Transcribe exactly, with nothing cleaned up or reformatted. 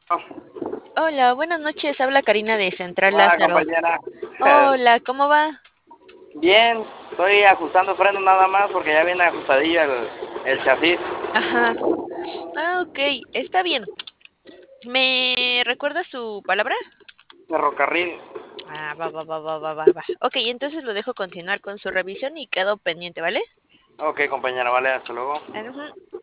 Hola, buenas noches. Habla Karina de Central Buena Lázaro. compañera. Hola, ¿cómo va? Bien, estoy ajustando frenos nada más porque ya viene ajustadillo el, el chasis. Ajá. Ah, ok, está bien. ¿Me recuerda su palabra? Ferrocarril. Ah, va, va, va, va, va, va, va. Ok, entonces lo dejo continuar con su revisión y quedo pendiente, ¿vale? Ok, compañera, vale, hasta luego. Ujú.